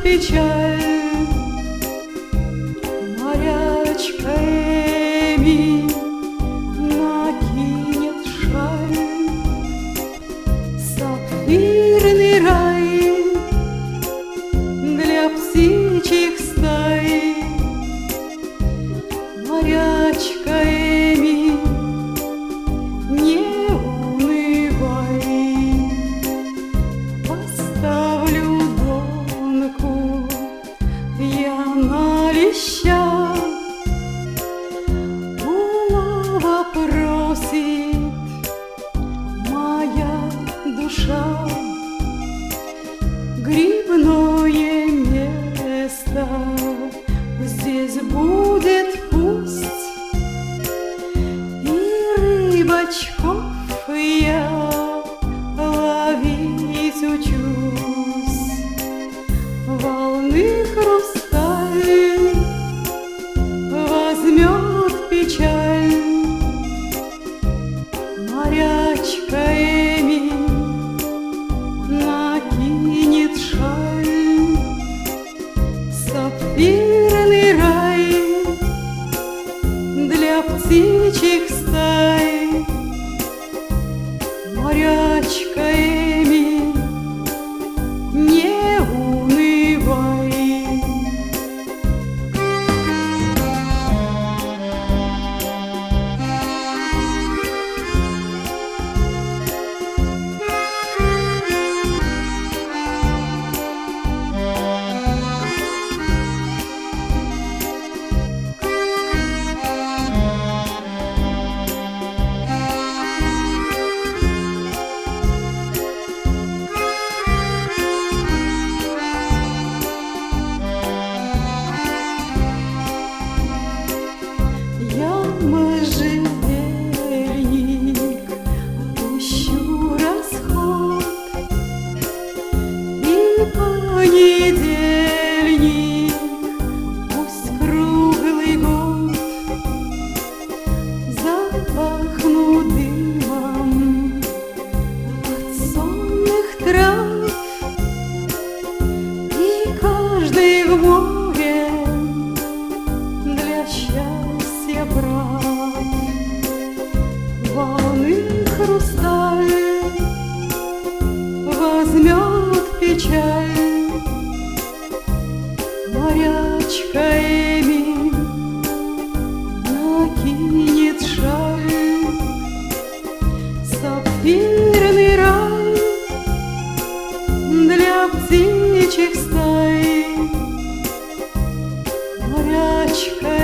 печаль. Морячка Эми накинет шаль. Сапфирный рай для птичьих стай. Морячка Эми, не унывай. Поставлю донку я на леща. Улова просит моя душа. Грибное место здесь будет пусть, и рыбачков я ловить учусь. Волны хрусталь возьмет печаль. Морячка Эми накинет шаль. Сапфирный рай для птичьих стай. Морячка Эми, не унывай. Я можжевельник, пущу расход, и понедельник пусть круглый год. Запахну дымом от сонных трав, и каждый в море для счастья прав. Волны хрусталь возьмет печаль. Морячка Эми накинет шаль. Сапфирный рай для птичьих стай. Морячка